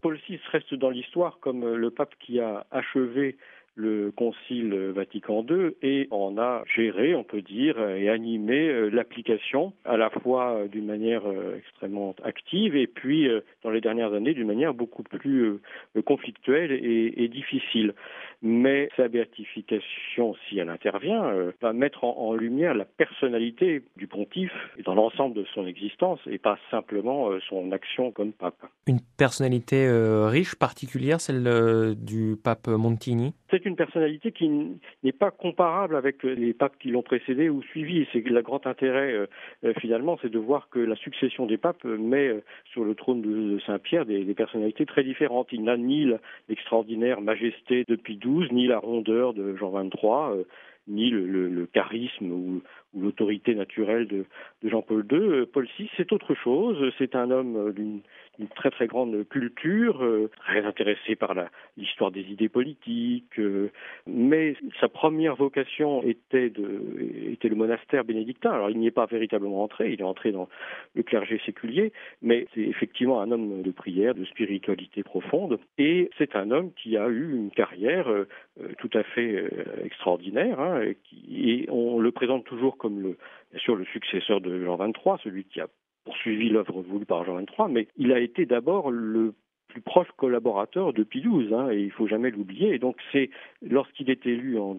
Paul VI reste dans l'histoire comme le pape qui a achevé le Concile Vatican II et en a géré, on peut dire, et animé l'application, à la fois d'une manière extrêmement active et puis, dans les dernières années, d'une manière beaucoup plus conflictuelle et difficile. Mais sa béatification, si elle intervient, va mettre en lumière la personnalité du pontife dans l'ensemble de son existence et pas simplement son action comme pape. Une personnalité riche, particulière, celle du pape Montini? C'est une personnalité qui n'est pas comparable avec les papes qui l'ont précédé ou suivi. C'est le grand intérêt, finalement, c'est de voir que la succession des papes met sur le trône de Saint-Pierre des personnalités très différentes. Il n'a ni l'extraordinaire majesté de Pie XII, ni la rondeur de Jean XXIII, ni le charisme ou l'autorité naturelle de Jean-Paul II. Paul VI, c'est autre chose. C'est un homme d'une très très grande culture, très intéressé par l'histoire des idées politiques, mais sa première vocation était le monastère bénédictin. Alors il n'y est pas véritablement entré, il est entré dans le clergé séculier, mais c'est effectivement un homme de prière, de spiritualité profonde, et c'est un homme qui a eu une carrière tout à fait extraordinaire, hein, et on le présente toujours comme bien sûr le successeur de Jean XXIII, celui qui a poursuivi l'œuvre voulue par Jean XXIII, mais il a été d'abord le plus proche collaborateur de Pie XII, et il ne faut jamais l'oublier. Et donc c'est lorsqu'il est élu en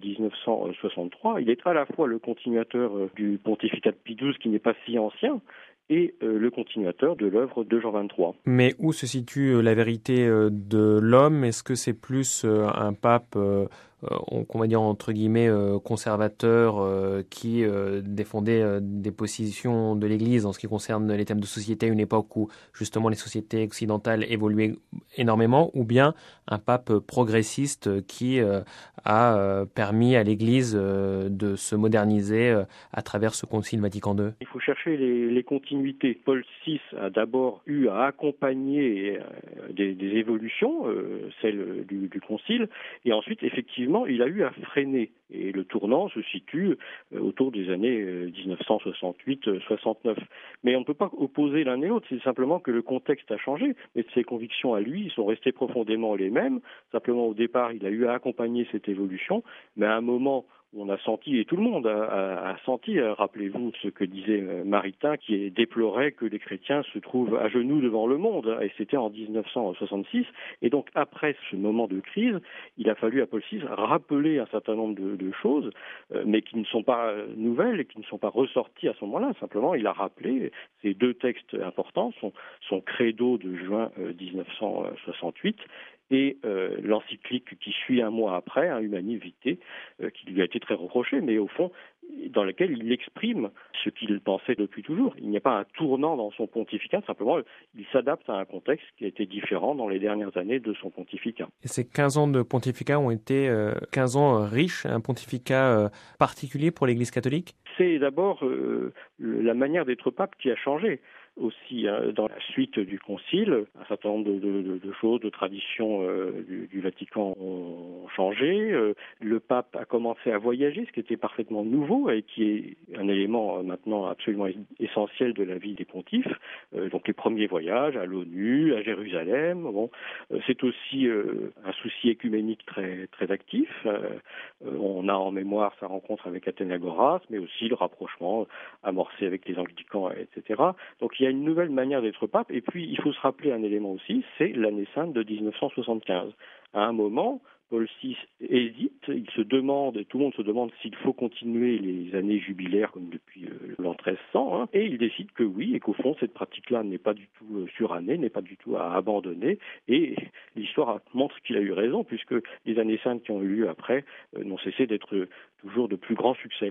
1963, il est à la fois le continuateur du pontificat de Pie XII qui n'est pas si ancien, et le continuateur de l'œuvre de Jean XXIII. Mais où se situe la vérité de l'homme? Est-ce que c'est plus un pape, qu'on va dire entre guillemets, conservateur, qui défendait des positions de l'Église en ce qui concerne les thèmes de société à une époque où justement les sociétés occidentales évoluaient énormément, ou bien un pape progressiste qui a permis à l'Église de se moderniser à travers ce Concile Vatican II? Il faut chercher les continuités. Paul VI a d'abord eu à accompagner des évolutions, celles du Concile, et ensuite, effectivement, il a eu à freiner. Et le tournant se situe autour des années 1968-69. Mais on ne peut pas opposer l'un et l'autre, c'est simplement que le contexte a changé, mais ses convictions à lui sont restées profondément les mêmes. Simplement, au départ, il a eu à accompagner cette évolution, mais à un moment, on a senti, et tout le monde a senti, rappelez-vous ce que disait Maritain, qui déplorait que les chrétiens se trouvent à genoux devant le monde, et c'était en 1966. Et donc, après ce moment de crise, il a fallu à Paul VI rappeler un certain nombre de choses, mais qui ne sont pas nouvelles et qui ne sont pas ressorties à ce moment-là. Simplement, il a rappelé ces deux textes importants, son credo de juin 1968, et l'encyclique qui suit un mois après, Humani Vitae, qui lui a été très reproché, mais au fond, dans laquelle il exprime ce qu'il pensait depuis toujours. Il n'y a pas un tournant dans son pontificat, simplement il s'adapte à un contexte qui a été différent dans les dernières années de son pontificat. Et ces 15 ans de pontificat ont été 15 ans riches, un pontificat particulier pour l'Église catholique? C'est d'abord la manière d'être pape qui a changé. Aussi, dans la suite du Concile, un certain nombre de choses, de traditions du Vatican ont changé. Le pape a commencé à voyager, ce qui était parfaitement nouveau et qui est un élément maintenant absolument essentiel de la vie des pontifes. Donc les premiers voyages à l'ONU, à Jérusalem. Bon, c'est aussi un souci écuménique très très actif. On a en mémoire sa rencontre avec Athénagoras, mais aussi le rapprochement amorcé avec les anglicans, etc. Donc il y a une nouvelle manière d'être pape, et puis il faut se rappeler un élément aussi, c'est l'année sainte de 1975. À un moment, Paul VI hésite, il se demande, et tout le monde se demande s'il faut continuer les années jubilaires comme depuis l'an 1300, hein, et il décide que oui, et qu'au fond cette pratique-là n'est pas du tout surannée, n'est pas du tout à abandonner, et l'histoire montre qu'il a eu raison, puisque les années saintes qui ont eu lieu après n'ont cessé d'être toujours de plus grands succès.